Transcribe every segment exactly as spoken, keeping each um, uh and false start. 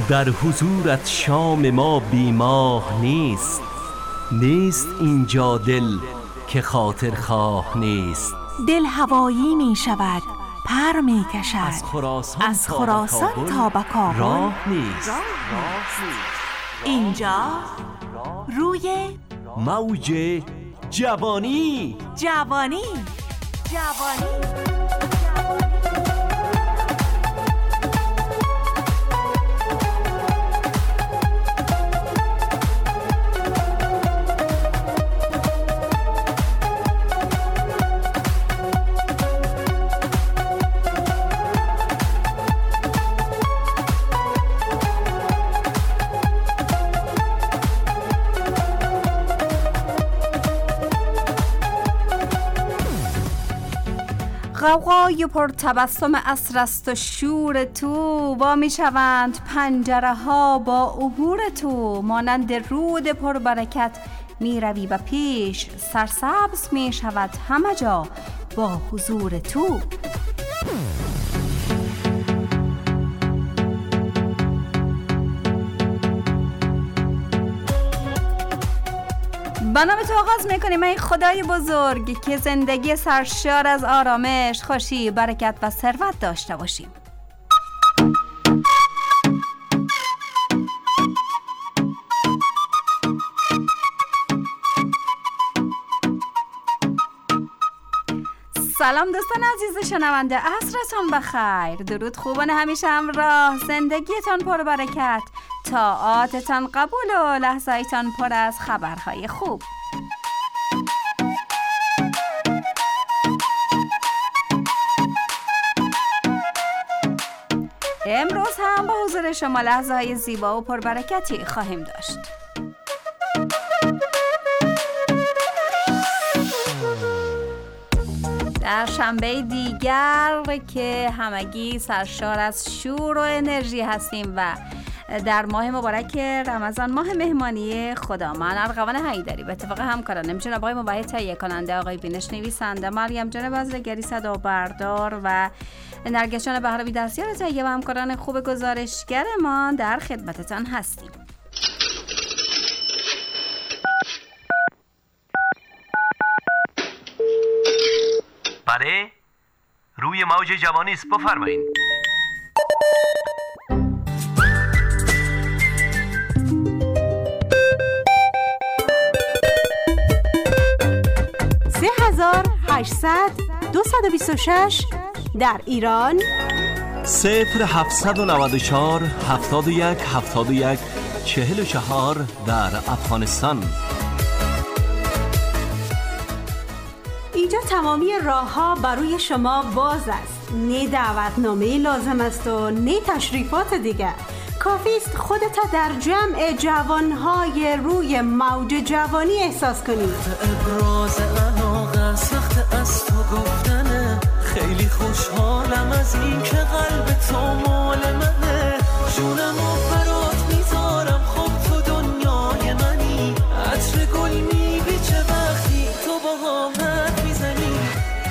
در حضورت شام ما بیماه نیست. نیست اینجا دل که خاطر خواه نیست. دل هوایی می شود، پر می کشد، از خراسان, از خراسان تا به کابل راه نیست. اینجا روی موج جوانی. جوانی جوانی غوغای پر تبسم عصر است و شور تو، وا می شوند پنجره ها با عبور تو. مانند رود پر برکت می روی و پیش، سرسبز می شود همه جا با حضور تو. با نام تو آغاز میکنیم ای خدای بزرگ که زندگی سرشار از آرامش، خوشی، برکت و ثروت داشته باشیم. سلام دوستان عزیز شنونده، عصرتان بخیر. درود خوبان همیشه همراه، زندگیتان پر برکت، طاعاتتان قبول و لحظه‌تان پر از خبرهای خوب. امروز هم با حضور شما لحظه‌های زیبا و پربرکتی خواهیم داشت. در شنبه دیگر که همگی سرشار از شور و انرژی هستیم و در ماه مبارک رمضان، ماه مهمانی خدا، من ارغوان حیدری به اتفاق همکارانم جناب آقای مباحث تهیه کننده، آقای بینش نویسنده، مریم جان بازرگری صدا بردار و نرگس جان بهرامی دستیار تهیه و همکاران خوب گزارشگرمان در خدمتتان هستیم. بله، روی موج جوانی است، بفرمایید. سه هزار هشتصد دویست و بیست و شش در ایران، صفر هفتصد و نود و چهار هفتاد و یک هفتاد و یک چهل و چهار در افغانستان. اینجا تمامی راه ها برای شما باز است. نه دعوتنامه لازم است و نه تشریفات دیگر. کافی است خودت در جمع جوانهای روی موج جوانی احساس کنید. ابراز علاقه سخت از تو گفتنه، خیلی خوشحالم از این که قلب تو مال منه. جونمو برات میذارم، خب تو دنیای منی. عطر گل میبیچه وقتی تو با هم حرف میزنی.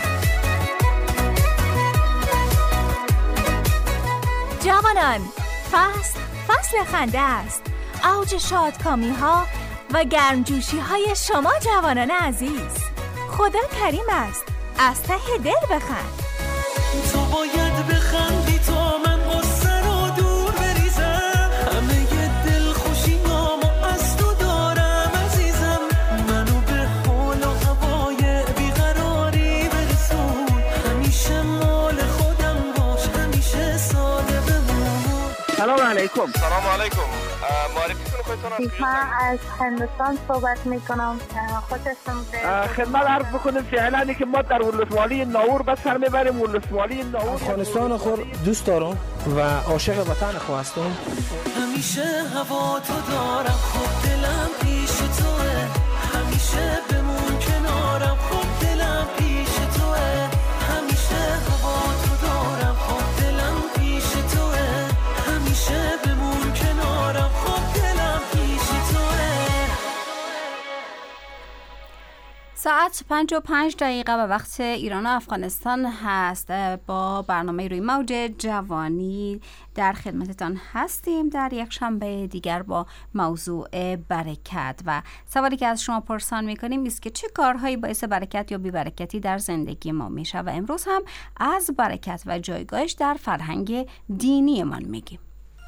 جوانان، فصل فصل خنده است. اوج شادکامی ها و گرمجوشی های شما جوانان عزیز. خدا کریم است، از ته دل بخند. تو باید بخندی تا من غصه رو دور بریزم. همه ی دل خوشی نامو از تو دارم عزیزم. منو به حال و هوای بیقراری برسون. همیشه مال خودم باش، همیشه ساده بمون. سلام علیکم. سلام علیکم. معرفی کنید خودتون. من از هندوستان صحبت میکنم. خودتون خدمت عرض بکنیم فعلا که ما در ولسوالی ناور بس سر میبریم. ولسوالی ناور افغانستان خود دوست دارم و عاشق وطن خود هستم. همیشه هوا تو دارم، خب دلم پیش توه. همیشه بمون کنارم، خب دلم پیش توه. همیشه هوا تو دارم، خب دلم پیش توه. همیشه بمون کنارم، خب دلم پیش توه. ساعت پنج و پنج دقیقه و وقت ایران و افغانستان هست. با برنامه روی موج جوانی در خدمتتان هستیم در یک شنبه دیگر با موضوع برکت و سوالی که از شما پرسان میکنیم است که چه کارهایی باعث برکت یا بی‌برکتی در زندگی ما میشه و امروز هم از برکت و جایگاهش در فرهنگ دینی من میگیم.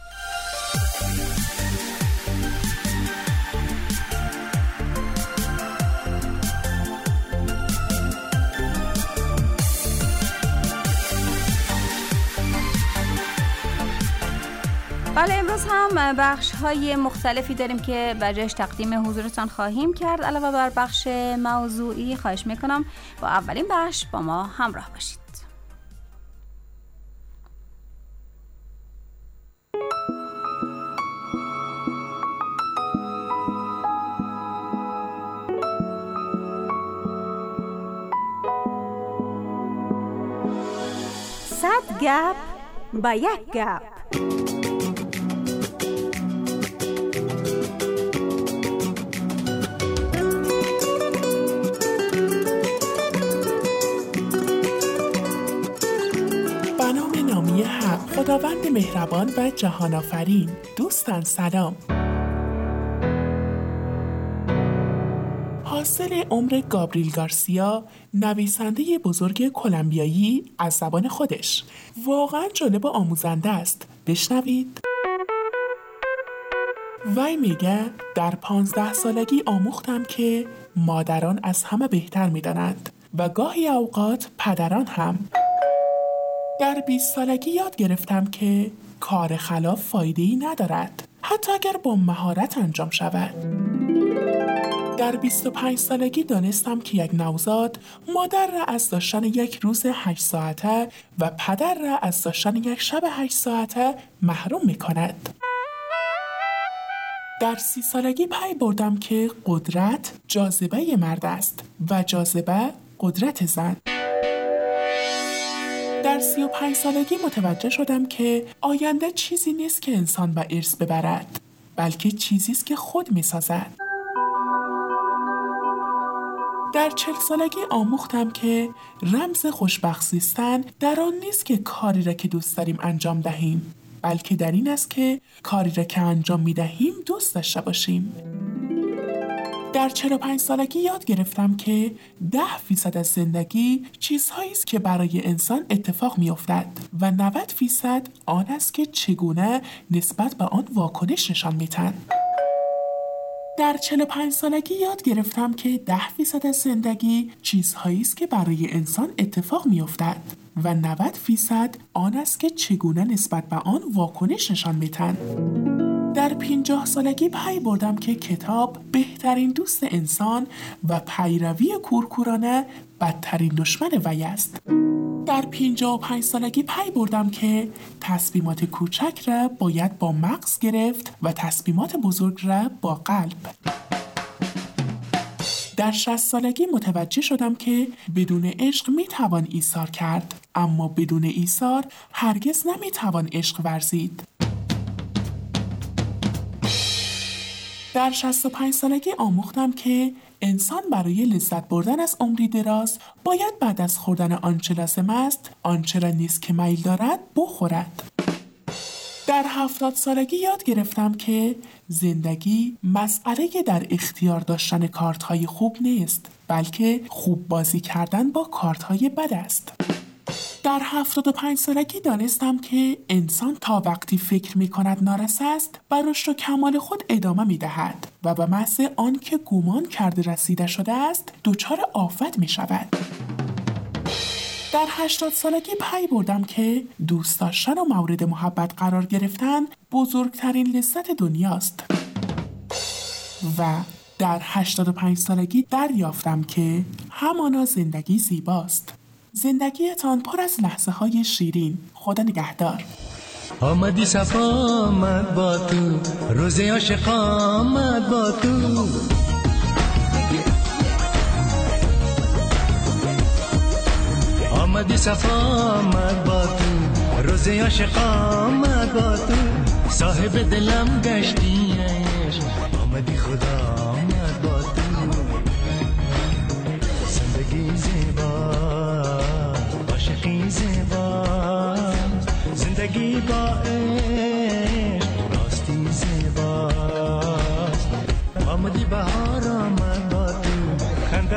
بله، امروز هم بخش های مختلفی داریم که بجاش تقدیم حضورتان خواهیم کرد. علاوه بر بخش موضوعی خواهش میکنم با اولین بخش با ما همراه باشید. صد گپ با یک گپ. خداوند مهربان و جهان آفرین. دوستان سلام. حاصل عمر گابریل گارسیا، نویسنده بزرگ کلمبیایی، از زبان خودش. واقعا جالب و آموزنده است. بشنوید. وی میگه در پانزده سالگی آموختم که مادران از همه بهتر میدانند و گاهی اوقات پدران هم. در بیست سالگی یاد گرفتم که کار خلاف فایده‌ای ندارد، حتی اگر با مهارت انجام شود. در بیست و پنج سالگی دانستم که یک نوزاد مادر را از داشتن یک روز هشت ساعته و پدر را از داشتن یک شب هشت ساعته محروم می کند. در سی سالگی پی بردم که قدرت جاذبه مرد است و جاذبه قدرت زن. در سی و پنج سالگی متوجه شدم که آینده چیزی نیست که انسان به ارث ببرد، بلکه چیزی است که خود می‌سازد. در چهل سالگی آموختم که رمز خوشبخت زیستن در آن نیست که کاری را که دوست داریم انجام دهیم، بلکه در این است که کاری را که انجام می‌دهیم دوست داشته باشیم. در چهل و پنج سالگی یاد گرفتم که ده فیصد از زندگی چیزهایی است که برای انسان اتفاق می‌افتد و نود فیصد آن است که چگونه نسبت به آن واکنش نشان می‌دهند. در چهل و پنج سالگی یاد گرفتم که ده فیصد از زندگی چیزهایی است که برای انسان اتفاق می‌افتد و نود فیصد آن است که چگونه نسبت به آن واکنش نشان می‌دهند. در پنجاه سالگی پی بردم که کتاب بهترین دوست انسان و پیروی کورکورانه بدترین دشمن وی است. در پنجاه و پنج سالگی پی بردم که تصمیمات کوچک را باید با مغز گرفت و تصمیمات بزرگ را با قلب. در شصت سالگی متوجه شدم که بدون عشق میتوان ایثار کرد، اما بدون ایثار هرگز نمیتوان عشق ورزید. در شصت و پنج سالگی آموختم که انسان برای لذت بردن از عمری دراز باید بعد از خوردن آنچه لازم است، آنچه را نیز که میل دارد بخورد. در هفتاد سالگی یاد گرفتم که زندگی مسئله در اختیار داشتن کارت‌های خوب نیست، بلکه خوب بازی کردن با کارت‌های بد است. در هفتاد و پنج سالگی دانستم که انسان تا وقتی فکر می کند نارسا است بر رشد و کمال خود ادامه می دهد و به محض آن که گمان کرده رسیده شده است دچار آفت می شود. در هشتاد سالگی پی بردم که دوست داشتن و مورد محبت قرار گرفتن بزرگترین لذت دنیاست. و در هشتاد و پنج سالگی دریافتم که همانا زندگی زیباست. زندگیتان پر از لحظه های شیرین. خدا نگهدار. آمدی صفا آمد با تو، روز عاشق آمد با تو. آمدی صفا آمد با تو، روز عاشق آمد با تو. صاحب دلم گشتی عشق، آمدی خدا آمد با تو.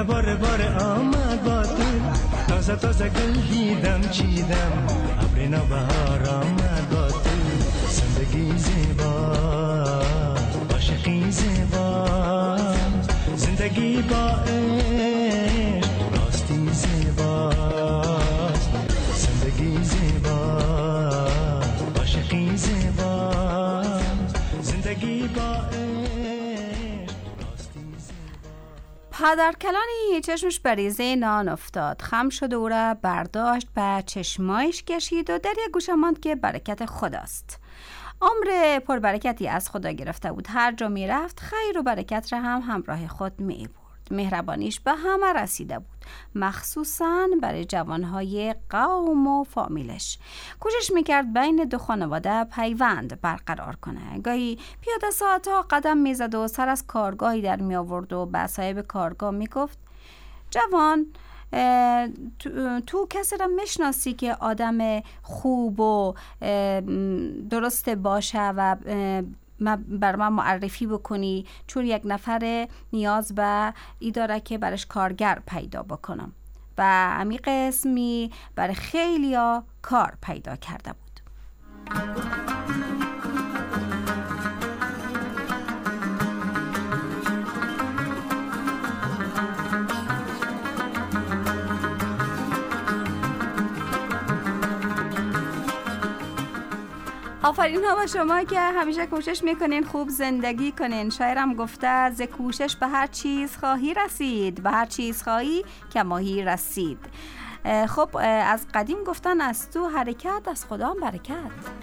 دنیا بار بار آمد با تو، تازه تازه گل دیدم چیدم، ابر نوبهار آمد با تو. زندگی زیبا، عاشقی زیبا، زندگی با عشق راستی زیباست. زندگی زیبا، عاشقی زیبا، زندگی با عشق راستی زیبا. پدرکلانی چشمش بریزه نان افتاد، خم شد و او را برداشت به چشمایش کشید و در یک گوشه ماند که برکت خداست. عمر پربرکتی از خدا گرفته بود، هر جا می رفت خیر و برکت را هم همراه خود می برد. مهربانیش به همه رسیده بود، مخصوصاً برای جوانهای قوم و فامیلش. کوشش میکرد بین دو خانواده پیوند برقرار کنه. گاهی پیاده ساعتها قدم میزد و سر از کارگاهی در می آورد و به صاحب کارگاه میگفت جوان، تو, تو کسی را میشناسی که آدم خوب و درست باشه و بر من معرفی بکنی، چون یک نفر نیاز به ای داره که برش کارگر پیدا بکنم. و همین قسمی برای خیلی ها کار پیدا کرده بود. آفرین ها با شما که همیشه کوشش میکنین خوب زندگی کنین. شاعرم گفته ز کوشش به هر چیز خواهی رسید، به هر چیز خواهی که ماهی رسید. خب از قدیم گفتن از تو حرکت از خدا هم برکت.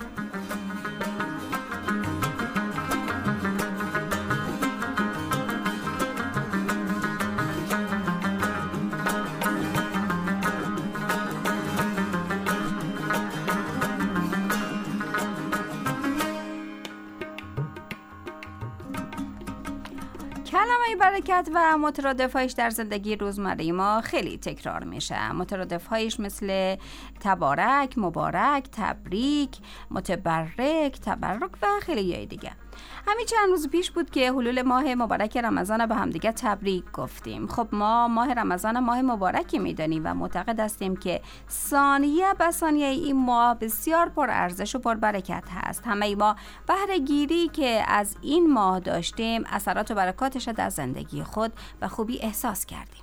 کلمه برکت و مترادفهایش در زندگی روزمره ما خیلی تکرار میشه. مترادفهایش مثل تبارک، مبارک، تبریک، متبرک، تبرک و خیلی های دیگه. همین چند روز پیش بود که حلول ماه مبارک رمضان به همدیگه تبریک گفتیم. خب ما ماه رمضان ماه مبارکی میدانیم و معتقد هستیم که ثانیه به ثانیه این ماه بسیار پر ارزش و پر برکت هست. همه ما بهره گیری که از این ماه داشتیم اثرات و برکاتش در زندگی خود به خوبی احساس کردیم.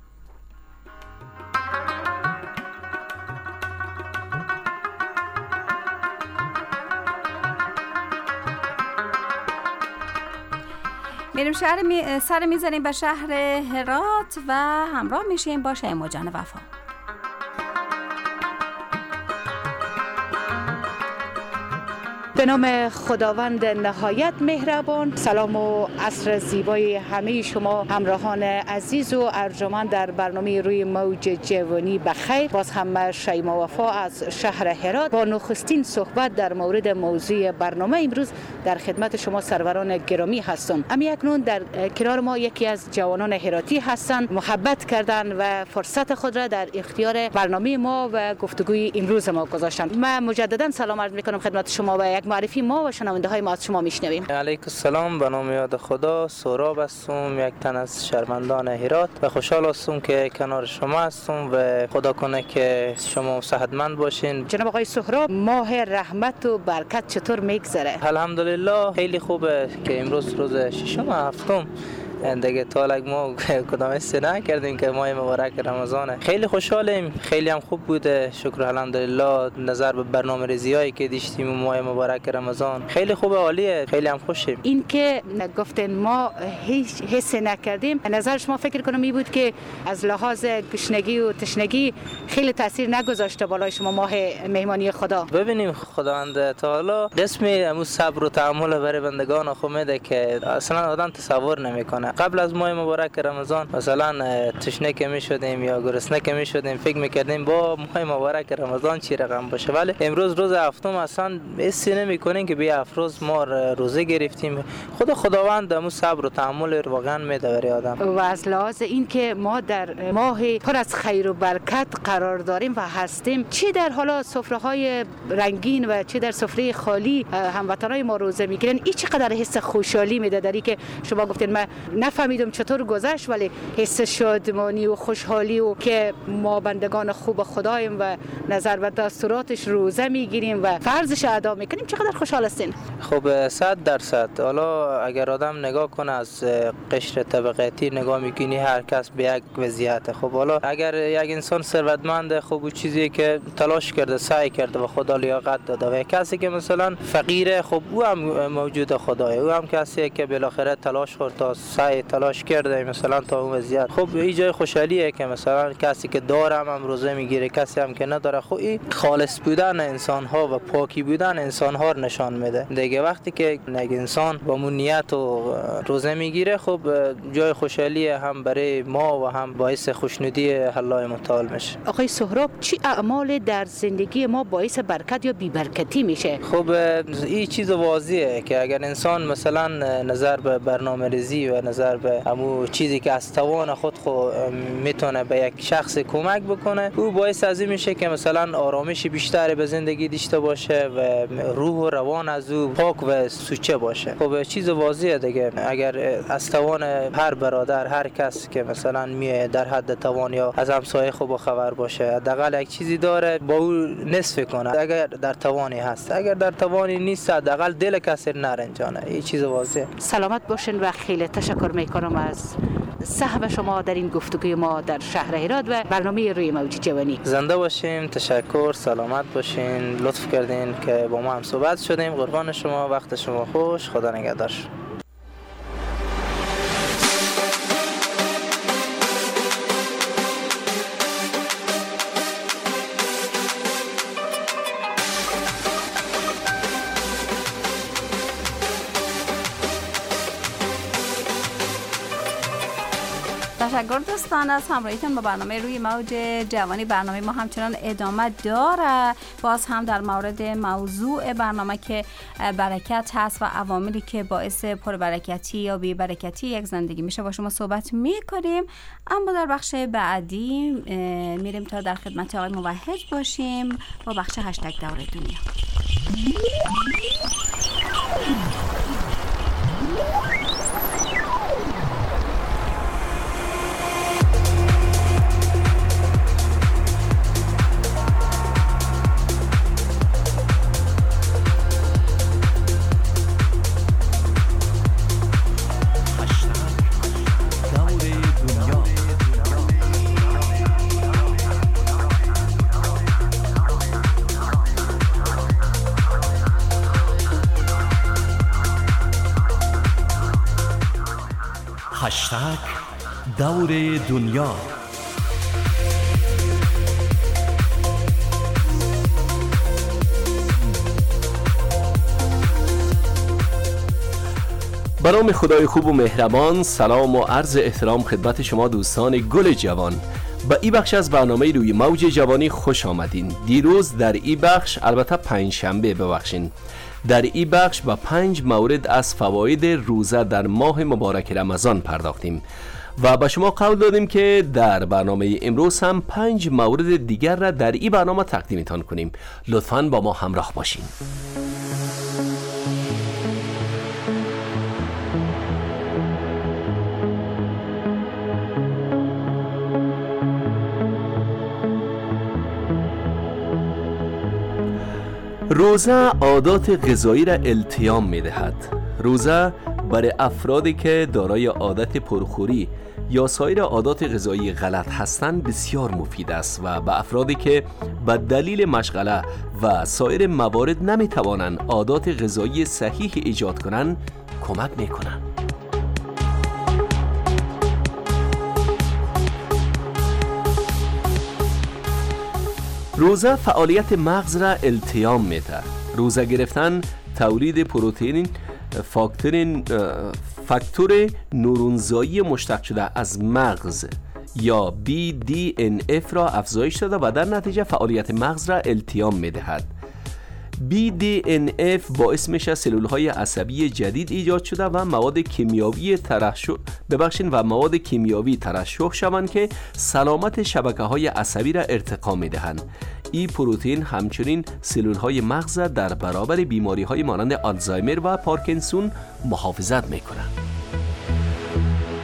میریم شهر می... سر میزنیم به شهر هرات و همراه میشیم با شیما جان وفا. به نام خداوند نهایت مهربان. سلام و عصر زیبای همه شما همراهان عزیز و ارجمند در برنامه روی موج جوانی بخیر. باز هم شیما وفا از شهر هرات با نخستین صحبت در مورد موضوع برنامه امروز در خدمت شما سروران گرامی هستم. امی اکنون در کنار ما یکی از جوانان هراتی هستند، محبت کردن و فرصت خود را در اختیار برنامه ما و گفتگوی امروز ما گذاشتند. من مجددا سلام عرض میکنم خدمت شما و یک معرفی ما و شنونده های ما از شما میشنویم. علیکم السلام، به نام یاد خدا سهراب هستم، یک تن از شهروندان هرات و خوشحال هستم که کنار شما هستم و خدا کنه که شما صحتمند باشین. جناب آقای سهراب، ماه رحمت و برکت چطور میگذره؟ الحمدلله خیلی خوبه که امروز روز ششم هفتم دیگه تالک ما کدام استنا کردیم که ماه مبارک رمضانه. خیلی خوشحالیم، خیلی هم خوب بوده، شکر الحمدلله. نظر به برنامه ریزیایی که داشتیم ماه مبارک رمضان خیلی خوبه، عالیه، خیلی هم خوشیم. این که گفتن ما هیچ حس نکردیم، نظر شما فکر کنم این بود که از لحاظ گشنگی و تشنگی خیلی تاثیر نگذاشته بالای شما ماه مهمانی خدا؟ ببینیم خداوند تعالی قسمی همون صبر و تحمل برای بندگان خود میده که اصلا آدم تصور نمیکنه. قبل از ماه مبارک رمضان مثلا تشنه که میشدیم یا گرسنه که میشدیم فکر میکردیم با ماه مبارک رمضان چی رقم باشه، ولی امروز روز هفتم اصلا حسی نمیکنیم که بیا افروز ما روزه گرفتیم. خدا خداوند همون صبر و تحمل واقعا میده برای آدم. و از لحاظ این که ما در ماه پر از خیر و برکت قرار داریم و هستیم، چی در حالا سفره های رنگین و چی در سفره خالی هموطنای ما روزه میگیرن، این چقدر حس خوشحالی میده داری که شما گفتین من نفهمیدم چطور گذشت، ولی حس شادمانی و خوشحالی و که ما بندگان خوب خداییم و نظر به دستوراتش روزه میگیریم و فرضش ادا میکنیم. چقدر خوشحال هستین؟ خب صد درصد. حالا اگر آدم نگاه کنه از قشر طبقاتی نگاه میکنی هر کس به یک وضعیت. خب حالا اگر یک انسان ثروتمند خب او چیزی که تلاش کرده سعی کرده و خدا لیاقت داده و کسی که مثلا فقیره خب او هم موجود خدای، او هم کسی که بالاخره تلاش کرد تا سعی تلاش کرده مثلا تا اون وضعیت. خب این جای خوشحالیه که مثلا کسی که داره هم, هم روزه میگیره، کسی هم که نداره. خب این خالص بودن انسان ها و پاکی بودن انسان ها نشان میده دیگه. وقتی که یک انسان با مون نیت و روزه میگیره خب جای خوشحالی هم برای ما و هم باعث خوشنودی الله متعال میشه. آقای سهراب، چی اعمال در زندگی ما باعث برکت یا بی برکتی میشه؟ خب این چیز واضحه که اگر انسان مثلا نظر به برنامه‌ریزی و نظر به همون چیزی که از توان خود خود میتونه به یک شخص کمک بکنه، او باعث از این میشه که مثلا آرامش بیشتری به زندگی داشته باشه و روح و روان از او پاک و سوچه باشه. خب چیز واضحه دیگه، اگر از توان هر برادر هر کس که مثلا میه در حد توان یا از همسایه خوب خبر باشه، حداقل یک چیزی داره با او نصف کنه اگر در توانی هست. اگر در توانی نیست حداقل دل کسی نرنجانه. این چیز واضحه. سلامت باشین و خیلی تشکر میکنم از صحبت شما در این گفتگوی ما در شهر هرات و برنامه روی موج جوانی. زنده باشین. تشکر. سلامت باشین. لطف کردین که با ما هم صحبت شدیم. قربان شما. وقت شما خوش. خدا نگهدار. تشکر دوستان از همراهیتون با برنامه روی موج جوانی. برنامه ما همچنان ادامه داره، باز هم در مورد موضوع برنامه که برکت هست و عواملی که باعث پربرکتی یا بی برکتی یک زندگی میشه با شما صحبت میکنیم. اما در بخش بعدی میریم تا در خدمت آقای موحد باشیم با بخش هشتگ دور دنیا. هشتگ دور دنیا. به نام خدای خوب و مهربان، سلام و عرض احترام خدمت شما دوستان گل جوان. به این بخش از برنامه روی موج جوانی خوش آمدین. دیروز در این بخش، البته پنج شنبه ببخشین، در این بخش با پنج مورد از فواید روزه در ماه مبارک رمضان پرداختیم و به شما قول دادیم که در برنامه امروز هم پنج مورد دیگر را در این برنامه تقدیمتان کنیم. لطفاً با ما همراه باشین. روزه عادات غذایی را التیام می دهد. روزه برای افرادی که دارای عادت پرخوری یا سایر عادات غذایی غلط هستند بسیار مفید است و به افرادی که به دلیل مشغله و سایر موارد نمی توانند عادات غذایی صحیح ایجاد کنند کمک می کنند. روزه فعالیت مغز را التیام میده. روزه گرفتن تولید پروتئین فاکتور فاکتور نورونزایی مشتق شده از مغز یا بی دی ان اف را افزایش داده و در نتیجه فعالیت مغز را التیام میدهد. بی دی ان اف باعث میشه سلولهای عصبی جدید ایجاد شده و مواد کیمیاوی ترشح ببخشید و مواد کیمیاوی ترشح شوند که سلامت شبکه‌های عصبی را ارتقا میدهند. این پروتئین همچنین سلولهای مغز در برابر بیماری‌های مانند آلزایمر و پارکینسون محافظت میکنند.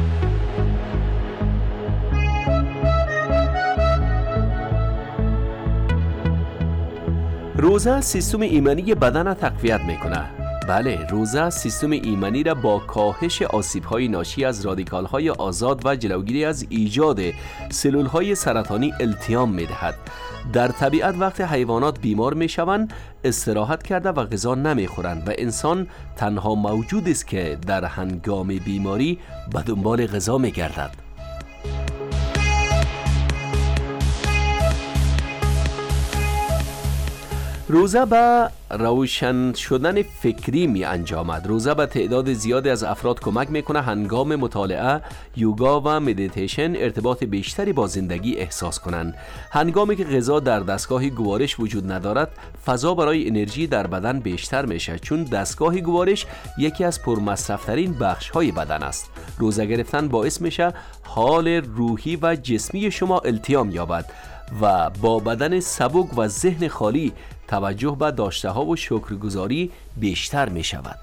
روزه سیستم ایمنی بدن را تقویت میکنه. بله، روزه سیستم ایمنی را با کاهش آسیب‌های ناشی از رادیکال‌های آزاد و جلوگیری از ایجاد سلول‌های سرطانی التیام می‌دهد. در طبیعت وقت حیوانات بیمار می‌شوند، استراحت کرده و غذا نمی‌خورند و انسان تنها موجود است که در هنگام بیماری به دنبال غذا می‌گردد. روزه به روشن شدن فکری می انجامد. روزه به تعداد زیادی از افراد کمک میکنه هنگام مطالعه، یوگا و مدیتیشن ارتباط بیشتری با زندگی احساس کنند. هنگامی که غذا در دستگاه گوارش وجود ندارد، فضا برای انرژی در بدن بیشتر میشه، چون دستگاه گوارش یکی از پرمصرف‌ترین بخش‌های بدن است. روزه گرفتن باعث میشه حال روحی و جسمی شما التیام یابد و با بدن سبک و ذهن خالی توجه به داشته ها و شکرگزاری بیشتر می شود.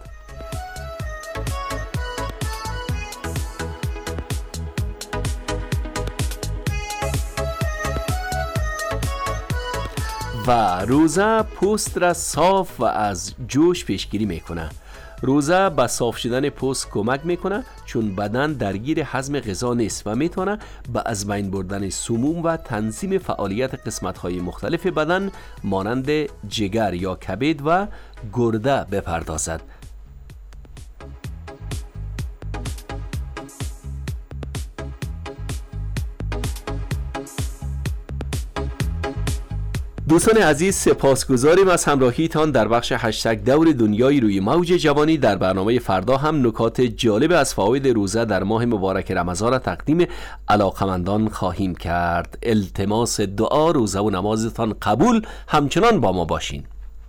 و روزه پوست را صاف و از جوش پیشگیری می کنه. روزه به صاف شدن پوست کمک میکنه، چون بدن درگیر هضم غذا نیست و میتونه به از بین بردن سموم و تنظیم فعالیت قسمت‌های مختلف بدن مانند جگر یا کبد و گرده بپردازد. دوستان عزیز، سپاسگزاریم از همراهیتان در بخش هشتگ دور دنیای روی موج جوانی. در برنامه فردا هم نکات جالب از فواید روزه در ماه مبارک رمضان را تقدیم علاقمندان خواهیم کرد. التماس دعا، روزه و نمازتان قبول. همچنان با ما باشین.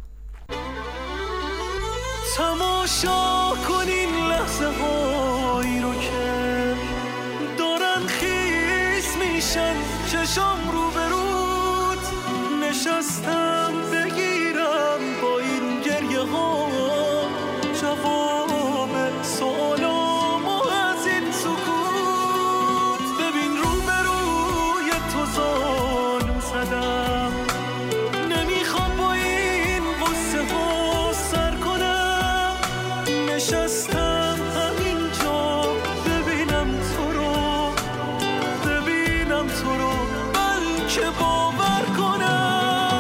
تماشا کنین لحظه هایی رو که دارن خیس میشن، چشم رو به رو نشستم بگیرم با این گریه ها جواب سوالام و از این سکوت. ببین رو به روی تو زانو زدم، نمیخوام با این قصه ها سر کنم. نشستم همینجا ببینم تو رو، ببینم تو رو، بلکه باور کنم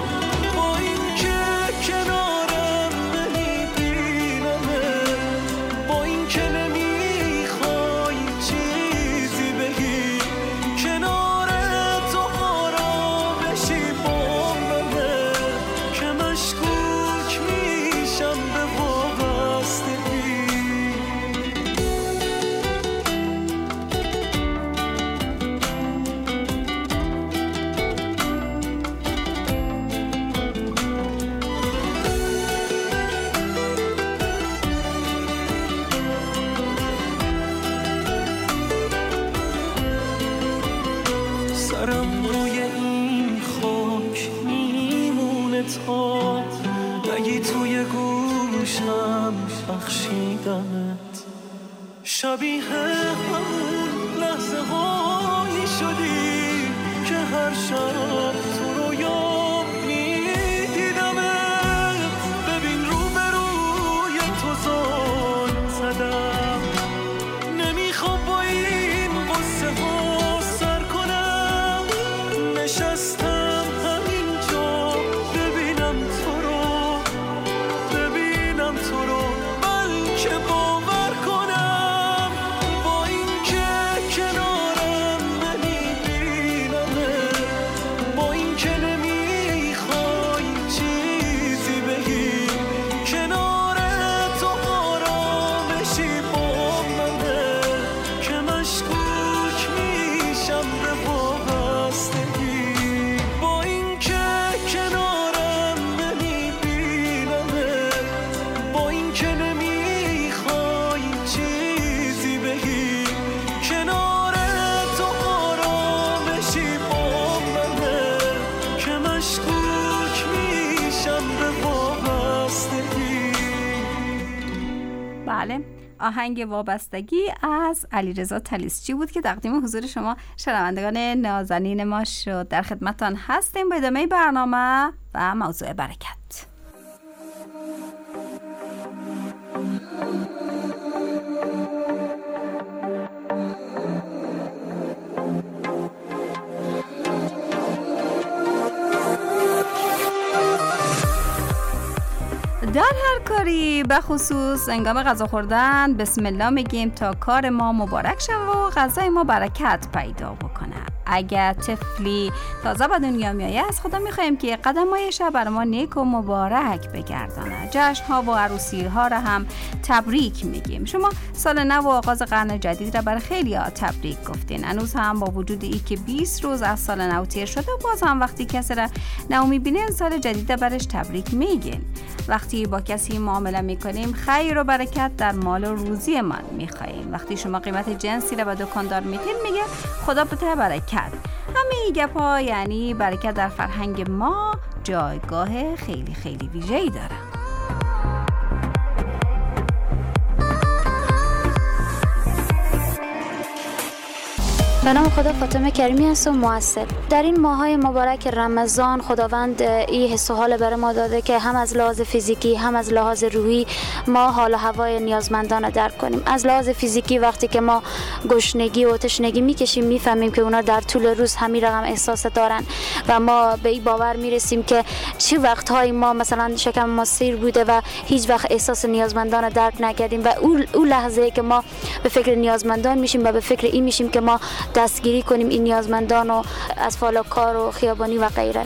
شبیه همون لحظه هایی شدی که هر شب تو رویام میدیدمت. ببین رو به روی تو زانو زدم، نمیخوام با این قصه ها سر کنم. نشستم همینجا ببینم تو رو، ببینم تو رو، بلکه باور کنم. آهنگ وابستگی از علیرضا طلیسچی بود که تقدیم حضور شما شنوندگان نازنین ما شد. در خدمتتان هستیم با ادامه برنامه و موضوع برکت. در هر کاری به خصوص هنگام غذا خوردن بسم الله میگیم تا کار ما مبارک شود و غذای ما برکت پیدا بکنه. اگر طفلی تازه به دنیا میآید از خدا میخوایم که قدمایش بر ما نیک و مبارک بگردانه. جشن ها و عروسی ها را هم تبریک میگیم. شما سال نو و آغاز قرن جدید را برای خیلی ها تبریک گفتین. هنوز هم با وجود ای که بیست روز از سال نو تیر شده باز هم وقتی کسی را نو میبینین سال جدید برش تبریک میگین. وقتی با کسی معامله میکنیم خیر و برکت در مال و روزی من میخواهیم. وقتی شما قیمت جنسی را به دکاندار میگین میگه خدا بده برکت. همه این گپا یعنی برکت در فرهنگ ما جایگاه خیلی خیلی ویژه‌ای داره. به نام خدا فاطمه کریمی هستم، مؤثر. در این ماهای مبارک رمضان خداوند این حس و حال برای ما داده که هم از لحاظ فیزیکی هم از لحاظ روحی ما حال و هوای نیازمندان درک کنیم. از لحاظ فیزیکی وقتی که ما گشنگی و تشنگی میکشیم میفهمیم که اونا در طول روز همین رقم احساس دارن و ما به این باور میرسیم که چه وقت‌های ما مثلا شکم ما سیر بوده و هیچ وقت احساس نیازمندان درک نکردیم و اون اون لحظه که ما به فکر نیازمندان میشیم و به فکر این میشیم که ما دستگیری کنیم این نیازمندان و از فال کار و خیابانی و غیره.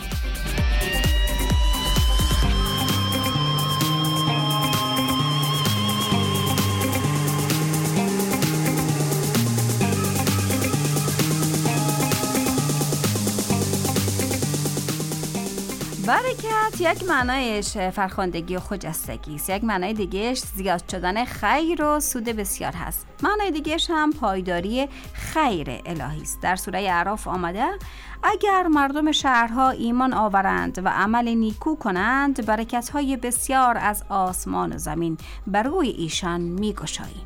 برکت یک معنایش فرخندگی و خجستگی است، یک معنای دیگهش زیاد شدن خیر و سود بسیار هست. معنای دیگهش هم پایداری خیر الهی است. در سوره اعراف آمده اگر مردم شهرها ایمان آورند و عمل نیکو کنند برکت‌های بسیار از آسمان و زمین بر روی ایشان می‌گشاییم.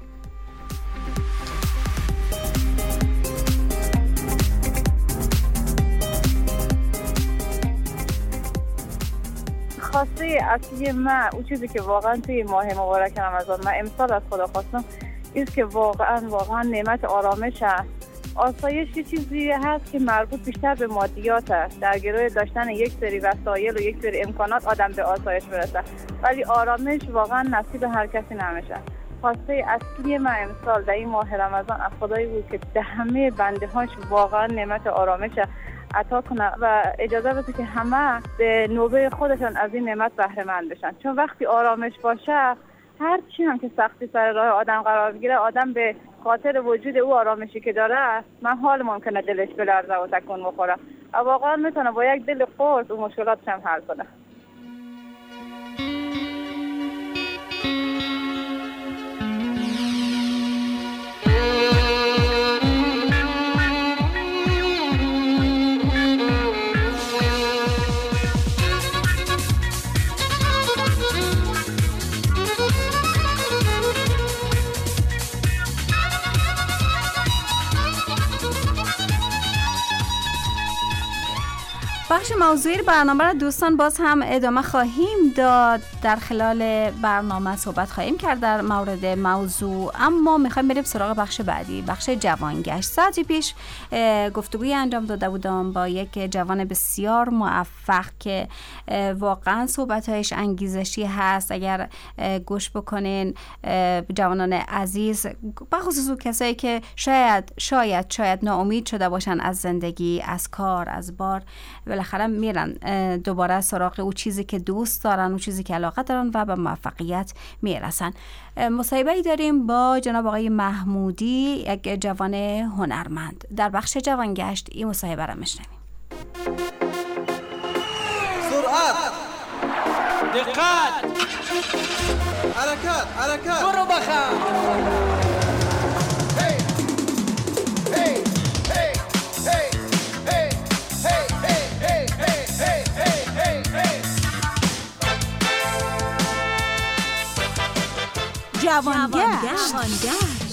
خواسته اصلی من اون چیزی که واقعا توی ماه مبارک رمضان من امسال از خدا خواستم این که واقعا واقعا نعمت آرامش هست. آسایش یه چیزی هست که مربوط بیشتر به مادیات است. در گروه داشتن یک سری وسایل و یک سری امکانات آدم به آسایش برسه، ولی آرامش واقعا نصیب هر کسی نمیشه. خواسته اصلی من امسال در این ماه رمضان از خدای بود که به همه بنده هاش واقعا نعمت آرامش عطا کنه و اجازه بده که همه به نوبه خودشان از این نعمت بهره مند بشن. چون وقتی آرامش باشه هر چی هم که سختی سر راه آدم قرار بگیره آدم به خاطر وجود او آرامشی که داره من حال ممکنه دلش بلرزه و تکون بخوره و واقعا میتونه با یک دل خرد و مشکلاتش هم حل کنه. بخش موضوعی برنامه را دوستان باز هم ادامه خواهیم داد. در خلال برنامه صحبت خواهیم کرد در مورد موضوع، اما میخوایم بریم سراغ بخش بعدی، بخش جوانگشت. ساعتی پیش گفتگوی انجام داده بودم با یک جوان بسیار موفق که واقعا صحبتهایش انگیزشی هست. اگر گوش بکنین جوانان عزیز، بخصوص کسایی که شاید شاید شاید ناامید شده باشن از زندگی، از کار، از بار، بالاخره میرن دوباره سراغ او چیزی که دوست دارن، او چیزی که علاقه دارن و به موفقیت میرسن. مصاحبه‌ای داریم با جناب آقای محمودی، یک جوان هنرمند. در بخش جوانگشت این مصاحبه را میشنویم. سرعت، دقت، حرکت، حرکت، برو بخم. جوانگشت.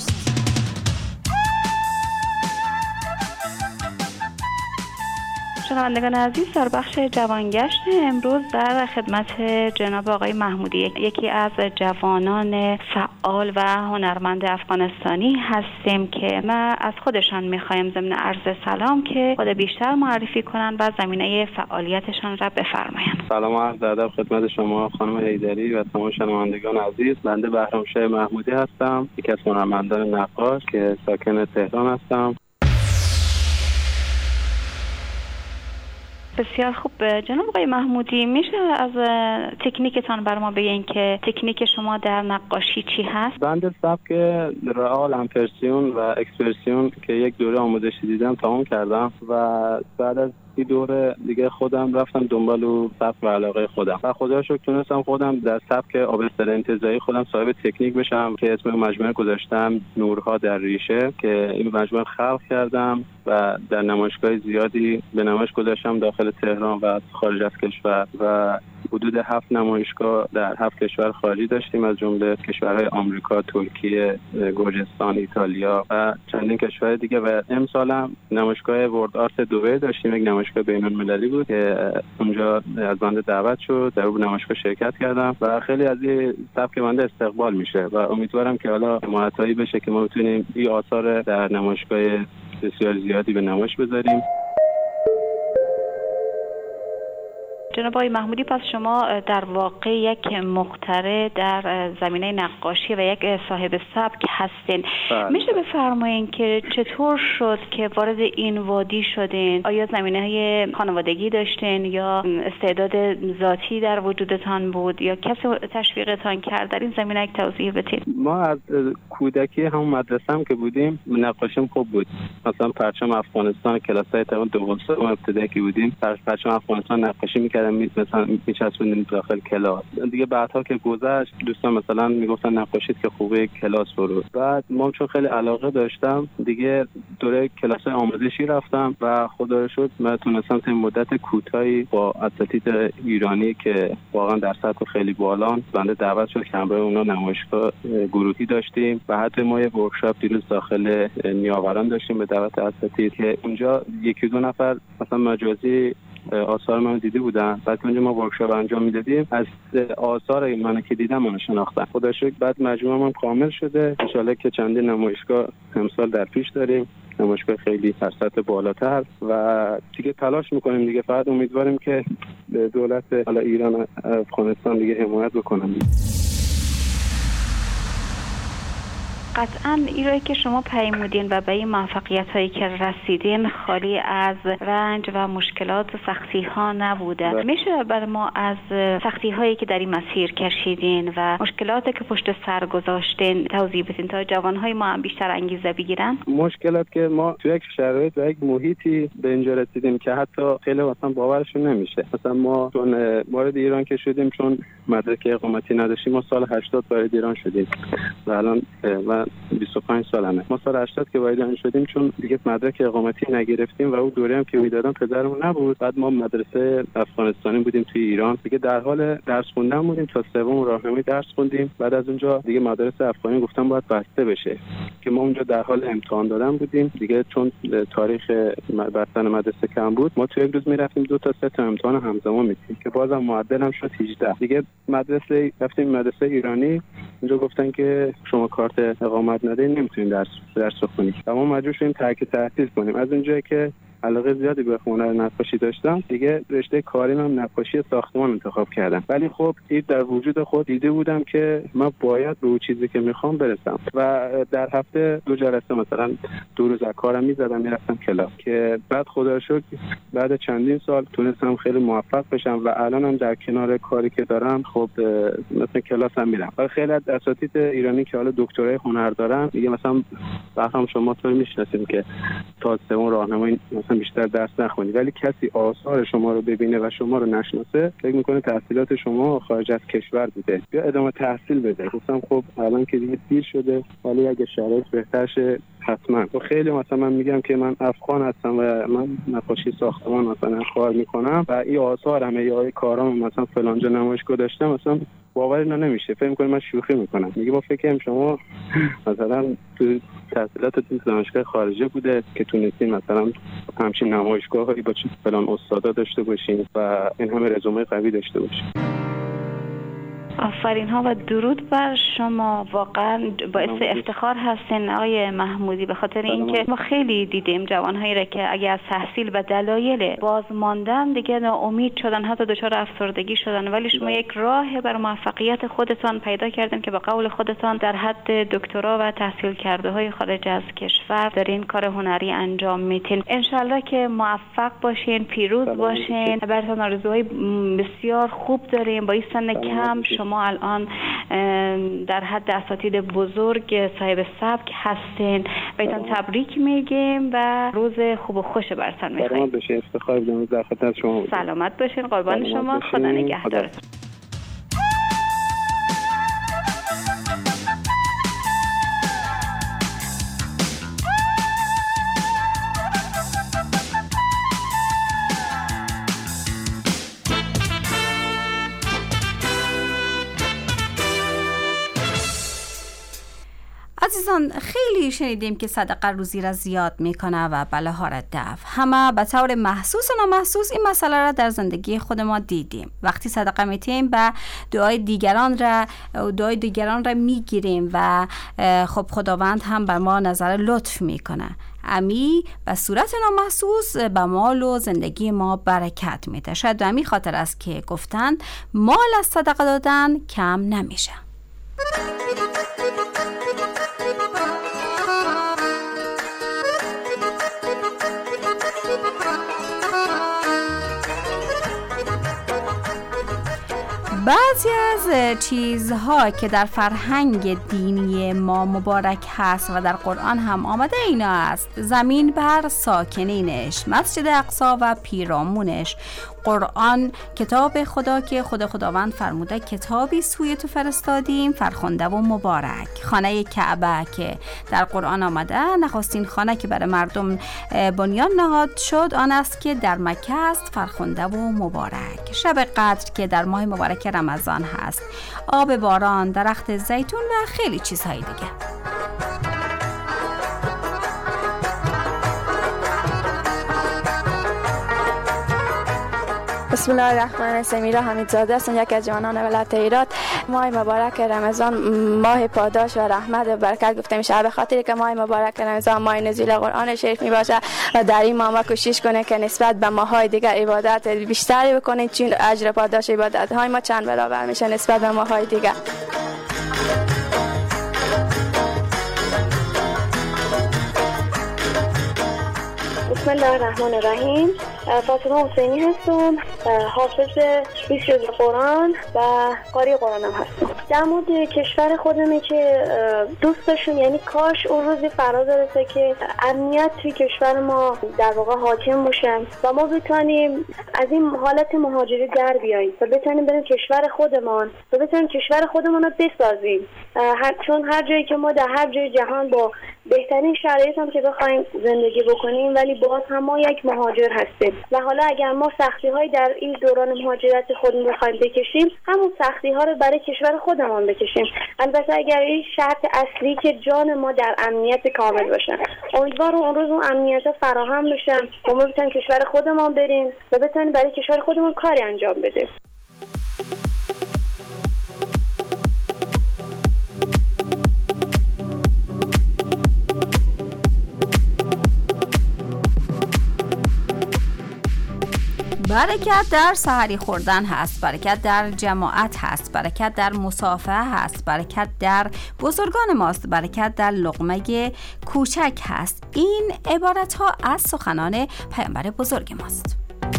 شنوندگان عزیز، در بخش جوانگشت امروز در خدمت جناب آقای محمودی، یکی از جوانان فعال و هنرمند افغانستانی هستیم که ما از خودشان میخوایم ضمن عرض سلام که خود بیشتر معرفی کنن و زمینه فعالیتشان را بفرمایند. سلام و عرض ادب خدمت شما خانم حیدری و تمام شنوندگان عزیز. بنده بهرامشاه محمودی هستم، یکی از هنرمندان نقاش که ساکن تهران هستم. بسیار خوب جناب آقای محمودی، میشه از تکنیکتان بر ما بگین که تکنیک شما در نقاشی چی هست؟ بنده سبک رئال، امپرسیون و اکسپرسیون که یک دوره آموزشی دیدم تمام کردم و بعد از این دوره دیگه خودم رفتم دنبال و سبک و علاقه خودم و خدا رو شکر تونستم خودم در سبک آبستر انتزاعی خودم صاحب تکنیک بشم که اسم مجموعه گذاشتم نورها در ریشه، که این مجموعه خلق کردم و در نمایشگاه زیادی به نمایش گذاشتم داخل تهران و خارج از کشور و حدود هفت نمایشگاه در هفت کشور خارجی داشتیم، از جمله کشورهای آمریکا، ترکیه، گرجستان، ایتالیا و چندین کشور دیگه. و امسال هم نمایشگاه ورد آرت دبی داشتیم، یک نمایشگاه بین‌المللی بود که اونجا از بنده دعوت شد، در اون نمایشگاه شرکت کردم و خیلی از این سبک بنده استقبال میشه و امیدوارم که حالا حمایتایی بشه که ما بتونیم این آثار در نمایشگاه بسیار زیادی به نمایش بذاریم. جناب آقای محمودی، پس شما در واقع یک مخترع در زمینه نقاشی و یک صاحب سبک هستین. بله. میشه بفرمایین که چطور شد که وارد این وادی شدین؟ آیا زمینه‌های خانوادگی داشتین یا استعداد ذاتی در وجودتان بود یا کسی تشویقتان کرد؟ در این زمینه یک توضیح بدید. ما از کودکی همون مدرسه هم که بودیم نقاشیم خوب بود. مثلا پرچم افغانستان کلاسای تقریبا دوم سوم ابتدایی که بودیم، پرچم افغانستان نقاشی می‌کردیم، مثلا میچسبوندیم داخل کلاس. دیگه بعدها که گذشت دوستان مثلا میگفتن نقاشی که خوبه کلاس برو. بعد ما چون خیلی علاقه داشتم دیگه دوره کلاس آموزشی رفتم و خدا رو شکر من تونستم تا مدت کوتاهی با اساتید ایرانی که واقعا در سطح خیلی بالان بنده دعوت شد که همراه اونا نمایشگاه گروهی داشتیم و حتی ما یه ورکشاپ دیروز داخل نیاوران داشتیم به دعوت اساتید که اونجا یکی دو نفر مثلا مجازی آثار من دیده بودن. بعد که اونجا ما ورکشاپ انجام میدادیم از آثار من که دیدم من شناختم. خدا شکر بعد مجموعه من کامل شده. ان شاءالله که چندین نمایشگاه امسال در پیش داریم، نمایشگاه خیلی در سطح بالاتر و دیگه تلاش میکنیم دیگه. فقط امیدواریم که دولت حالا ایران افغانستان دیگه حمایت بکنن. قطعاً ایرایی که شما پیمودین و به این موفقیت هایی که رسیدین خالی از رنج و مشکلات و سختی ها نبوده. ده. میشه برای ما از سختی هایی که در این مسیر کشیدین و مشکلاتی که پشت سر گذاشتین توضیح بدین تا جوان های ما هم بیشتر انگیزه بگیرن؟ مشکلات که ما توی یک شرایط و یک محیطی به اینجا رسیدیم که حتی خیلی مثلا باورشون نمیشه. مثلا ما چون وارد ایران که شدیم، چون مدرک اقامتی نداشتیم، ما سال هشتاد وارد ایران شدیم و الان و بیست و پنج سالمه. ما سال هشتاد که وارد ایران شدیم چون دیگه مدرک اقامتی نگرفتیم و اون دوره هم که میدادن پدرمون نبود. بعد ما مدرسه افغانستانی بودیم توی ایران، دیگه در حال درس خوندن بودیم تا سوم راهنمایی درس خوندیم. بعد از اونجا دیگه مدرسه افغانی گفتن باید بسته بشه که ما اونجا در حال امتحان دادن بودیم. دیگه چون تاریخ بستن مدرسه کم بود، ما توی یک روز میرفتیم دو تا سه تا امتحان همزمان میدیم که بازم معدل هم شد هجده. دیگه مدرسه رفتیم مدرسه ایرانی، اونجا گفتن که شما کارت اقامت ندارین نمیتونین درس درس بخونید. ما مجبور شدیم ترک تحصیل کنیم. از اونجایی که علاقه زیادی به هنر نقاشی داشتم، دیگه رشته کاریم هم نقاشی ساختمان انتخاب کردم. ولی خب این در وجود خود دیده بودم که من باید به اون چیزی که میخوام برسم و در هفته دو جلسه مثلا دو روز کارم میزدم میرفتم کلاس، که بعد خدا رو شکر بعد چندین سال تونستم خیلی موفق بشم و الانم در کنار کاری که دارم خب مثلا کلاس هم میرم. و خیلی از اساتید ایرانی که حالا دکترای هنر دارن میگه مثلا بخوام شما تو میشناسیم که تا سوم راهنمایی بیشتر درس نخونی، ولی کسی آثار شما رو ببینه و شما رو نشناسه فکر میکنه تحصیلات شما خارج از کشور بوده، بیا ادامه تحصیل بده. گفتم خب الان که دیگه دیر شده، ولی اگه شرایط بهتر شه حتما. تو خیلی مثلا من میگم که من افغان هستم و من نقاشی ساختمان مثلا کار میکنم و این آثار همه یا کارام مثلا فلانجا نمایشگاه داشتم، مثلا باور اینا نمیشه، فکر می‌کنی من شوخی میکنم. میگه با فکرم شما مثلا تو تحصیلاتتون دانشگاه خارجه بوده که تونستین مثلا همچین نمایشگاهی با فلان استادا داشته باشین و این همه رزومه قوی داشته باشین. آفرین ها و درود بر شما. واقعا باعث افتخار هستین آقای محمودی، به خاطر اینکه ما خیلی دیدیم جوانهایی را که اگه از تحصیل به دلایل باز ماندن دیگه ناامید شدن، حتی دچار افسردگی شدن، ولی شما یک راه بر موفقیت خودتان پیدا کردین که به قول خودتان در حد دکترا و تحصیل کرده های خارج از کشور در این کار هنری انجام میتین. انشالله که موفق باشین، پیروز باشین. براتون آرزوهای بسیار خوب داریم. با این سن کم شما الان در حد اساتید بزرگ صاحب سبک هستین و ایتان تبریک میگیم و روز خوب و خوش براتون میخوایم. سلامت باشین، افتخار بدونم در خدمت شما بودیم. سلامت باشین، قربان شما، خدا نگهدارتون. عزیزان، خیلی شنیدیم که صدقه روزی را زیاد میکنه و بلاها را دفع. همه به طور محسوس و نامحسوس این مسئله را در زندگی خود ما دیدیم. وقتی صدقه میتیم به دعای دیگران را دعای دیگران را میگیریم و خب خداوند هم بر ما نظر لطف میکنه. امی به صورت نامحسوس به مال و زندگی ما برکت میده. شاید به امی خاطر است که گفتند مال از صدقه دادن کم نمیشه. بعضی از چیزها که در فرهنگ دینی ما مبارک هست و در قرآن هم آمده اینا است: زمین بر ساکنینش، مسجد اقصی و پیرامونش. قرآن کتاب خدا که خدا خداوند فرموده کتابی سوی تو فرستادیم فرخنده و مبارک. خانه کعبه که در قرآن آمده نخستین خانه که برای مردم بنیان نهاد شد آن است که در مکه است، فرخنده و مبارک. شب قدر که در ماه مبارک رمضان هست، آب باران، درخت زیتون و خیلی چیزهای دیگه. بسم الله الرحمن الرحیم. سمیرا حمیدزاده هستم، یک از جوانان ولایت هرات. ماه مبارک رمضان ماه پاداش و رحمت و برکت گفته میشه، به خاطر که ماه مبارک رمضان ماه نزول قرآن شریف میباشه و در این ماه ما کوشش کنه که نسبت به ماهای دیگر عبادت بیشتری بکنید، چون اجر پاداش عبادت های ما چند برابر میشه نسبت به ماهای دیگر. بسم الله الرحمن الرحیم. فاطمه حسینی هستم، حافظ بیست جزء قرآن و قاری قرآن هم هستم. در مورد کشور خودمه که دوست داشتم، یعنی کاش اون روزی فرا برسه که امنیت توی کشور ما در واقع حاکم باشه و ما بتونیم از این حالت مهاجری در بیاییم و بتونیم بریم کشور خودمان و بتونیم کشور خودمان رو بسازیم. چون هر جایی که ما در هر جای جهان با بهترین شرایط هم که بخوایم زندگی بکنیم ولی باز هم ما یک مهاجر هستیم و حالا اگر ما سختی های در این دوران مهاجرت خودمون بخوایم بکشیم، همون سختی ها رو برای کشور خودمون بکشیم. البته اگر این شرط اصلی که جان ما در امنیت کامل باشه. امیدوارم اون روز اون امنیت فراهم بشه و ما بتونیم کشور خودمون بریم و بتونیم برای کشور خودمون کاری انجام بدیم. برکت در سحری خوردن هست، برکت در جماعت هست، برکت در مصافحه هست، برکت در بزرگان ماست، برکت در لقمه کوچک هست. این عبارت ها از سخنان پیامبر بزرگ ماست.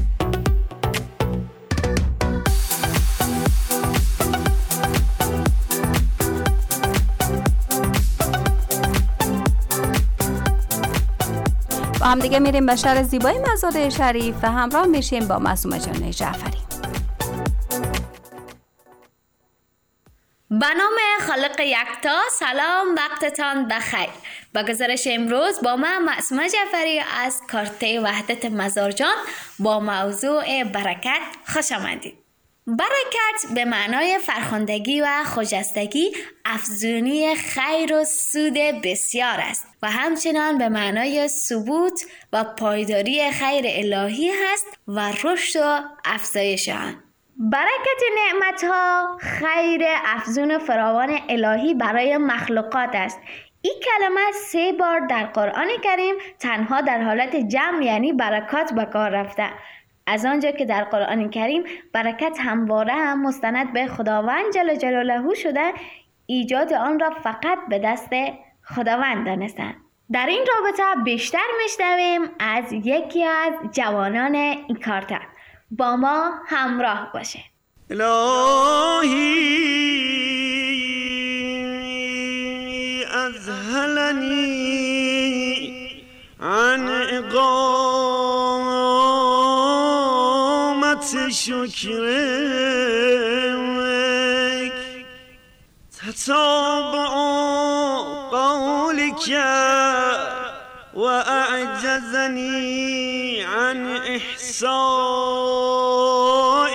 با هم دیگه میریم به شهر زیبای مزار شریف و همراه میشیم با معصومه جان جعفری. به نام خالق یکتا، سلام وقتتان بخیر. با گزارش امروز با من معصومه جعفری از کارته وحدت مزارجان با موضوع برکت خوش آمدید. برکت به معنای فرخندگی و خجستگی، افزونی خیر و سود بسیار است و همچنان به معنای ثبوت و پایداری خیر الهی هست و رشد و افزایش آن. برکت نعمت‌ها خیر افزون و فراوان الهی برای مخلوقات است. این کلمه سه بار در قرآن کریم تنها در حالت جمع یعنی برکات به کار رفته. از آنجا که در قرآن کریم برکت همواره هم مستند به خداوند جل جلاله شده، ایجاد آن را فقط به دست خداوند دانستند. در این رابطه بیشتر میشنویم از یکی از جوانان این کارته. با ما همراه باشه. الهی از هلنی عن اقامت شکرک تتابع قولک و اعجزنی عن احساء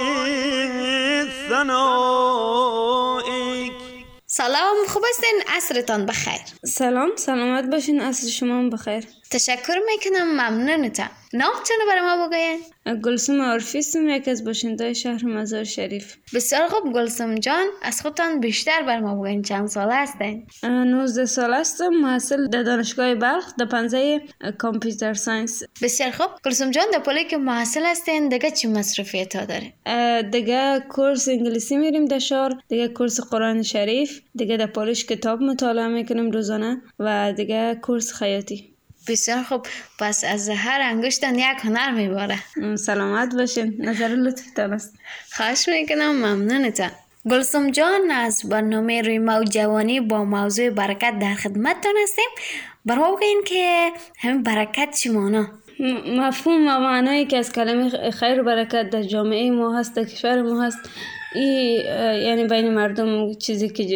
ثنائک. سلام، خوب هستین؟ عصرتان بخیر. سلام، سلامت باشین، عصر شما هم بخیر. تشکر میکنم، ممنونتم. نامتون برای ما بگوین؟ گلسوم عارفی هستم، یک از باشنده‌های شهر مزار شریف. بسیار خوب گلسوم جان، از خودتان بیشتر برای ما بگوین. چند ساله هستین؟ نوزده ساله هستم، محصل در دانشگاه بلخ در پنزه کامپیوتر ساینس. بسیار خوب گلسوم جان، در پولی که محصل هستین دیگه چی مصرفیت ها داره؟ دیگه کورس انگلیسی میریم در شهر، دیگه کورس قرآن شریف، دیگه در پولیش کتاب مطالعه میکنیم روزانه و دیگه کورس خیاطی. بسیار خوب، پس از هر انگشتان یک هنر میباره. سلامت باشین، نظر لطفتان است. خواهش میکنم، ممنونتم. گلسوم جان، از برنامه روی موج جوانی با موضوع برکت در خدمتتان هستیم. برای بگین که همین برکت چی معنی؟ مفهوم و معنایی که از کلمه خیر و برکت در جامعه ما هست، در کشور ما هست، این یعنی بین مردم چیزی که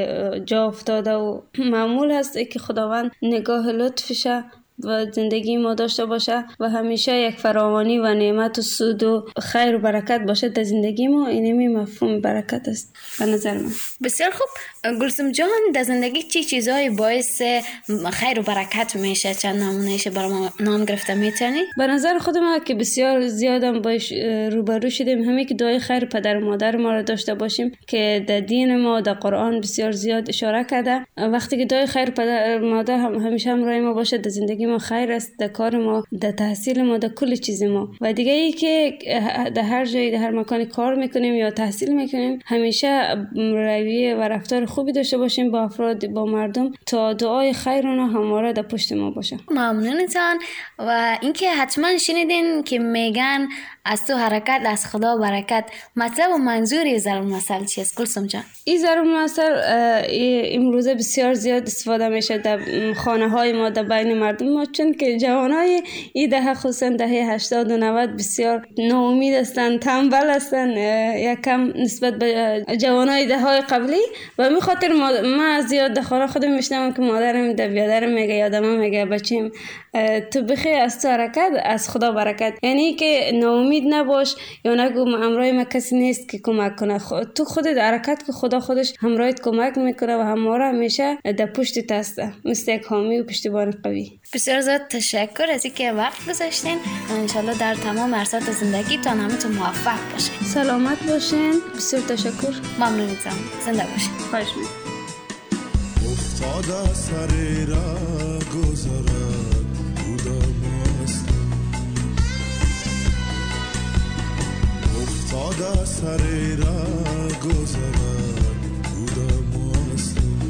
جا افتاده و معمول هست که خداوند نگاه لطفشه و زندگی ما داشته باشه و همیشه یک فراوانی و نعمت و سود و خیر و برکت باشه در زندگی ما. اینمی مفهوم برکت است به نظر من. بسیار خوب گلسوم جان، در زندگی چی چیزایی باعث خیر و برکت میشه؟ چند نمونهش برای ما نام گرفته میتونی؟ به نظر خود ما که بسیار زیادم باش روبرو شدیم، همین که دعای خیر پدر و مادر ما را داشته باشیم که در دین ما در قرآن بسیار زیاد اشاره کرده. وقتی که دعای خیر پدر و مادر هم همیشه همراه ما باشه، در زندگی ما خیر است، در کار ما، در تحصیل ما، در کل چیز ما. و دیگه ای که در هر جایی در هر مکانی کار میکنیم یا تحصیل میکنیم، همیشه رویه و رفتار خوبی داشته باشیم با افراد، با مردم، تا دعای خیر اونا همواره در پشت ما باشه. ممنونتان. و اینکه حتما شنیدین که میگن از تو حرکت از خدا برکت. مطلب و منظوری ضرب المثل چیست گلسوم جان؟ این ضرب المثل امروزه بسیار زیاد استفاده میشه در خانه های ما، در بین مردم ما، چون که جوانای این دهه خصوصا دهه هشتاد و نود بسیار ناامید هستند، تنبل هستند یکم نسبت به جوانای دههای قبلی. و می خاطر ما, ما زیاد در خانه خودم میشنم که مادرم در بیادرم میگه، یادم میگه بچیم تو بخیر، از تو حرکت از خدا برکت. یعنی که ناامید نباش یا نگو همراه ما کسی نیست که کمک کنه، تو خودت حرکت که خدا خودش همراهت کمک میکنه و همواره همیشه در پشتت هسته، مثل یک حامی و پشتیبان قوی. بسیار زیاد تشکر از اینکه وقت گذاشتین. انشالله در تمام عرصات زندگیتان همتون موفق باشین. سلامت باشین. بسیار تشکر. ممنونتم. زنده باشین. خواهش می‌کنم. افتاده سری را گذرد بودم هستم، افتاده سری را گذرد بودم هستم،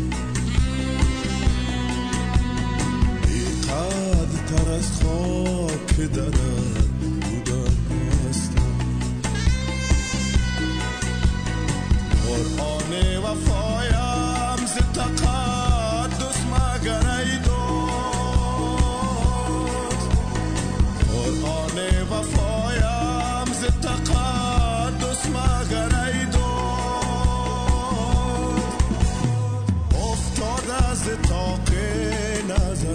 بیقدر تر از خاک درد بودم هستم، قرآن وفایم ز تقدس مگر ای دوست، قرآن وفایم ز تقدس مگر ای دوست، افتاده ز طاق نظر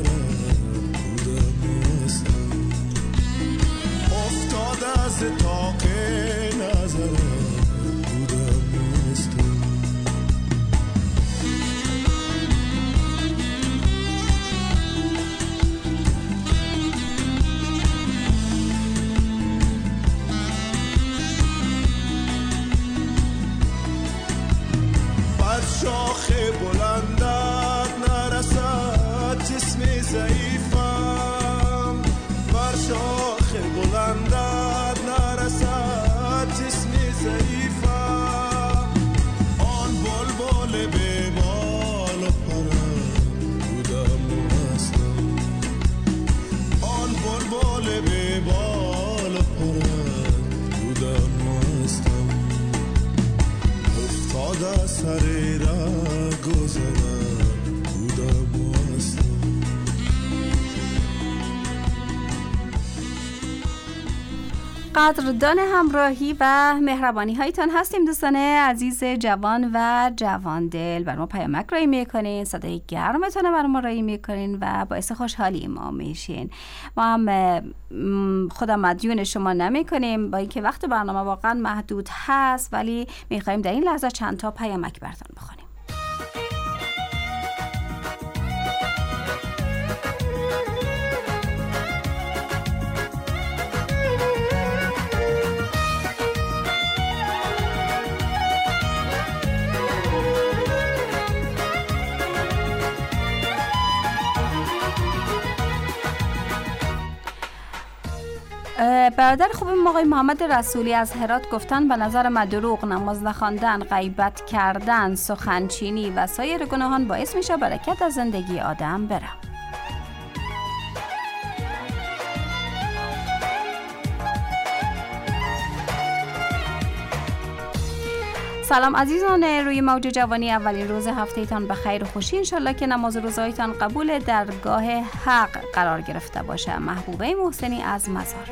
هستم افتاده سری را گذرم بودم و هستم. قدردان همراهی و مهربانی هایتان هستیم دوستان عزیز جوان و جوان دل. بر ما پیامک رای میکنین، صدای گرمتون بر ما رای میکنین و باعث خوشحالی ما میشین. ما هم خدا مدیون شما نمیکنیم با اینکه وقت برنامه واقعا محدود هست، ولی میخوایم در این لحظه چند تا پیامک براتون بخونیم. برادر خوبم آقای محمد رسولی از هرات گفتن به نظر من دروغ، نماز نخواندن، غیبت کردن، سخنچینی و سایر گناهان باعث میشه برکت از زندگی آدم بره. سلام عزیزان روی موج جوانی، اولین روز هفته تان به خیر و خوشی، انشالله که نماز روزایتان قبول درگاه حق قرار گرفته باشه. محبوبه محسنی از مزار.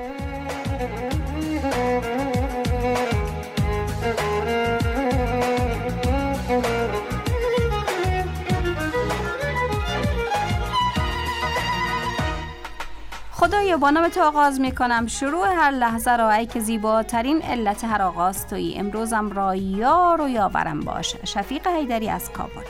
خدایا با نام تو آغاز می کنم، شروع هر لحظه را ای که زیباترین علت هر آغاز تویی. امروزم را یار و یاورم باش. شفیق حیدری از کابل.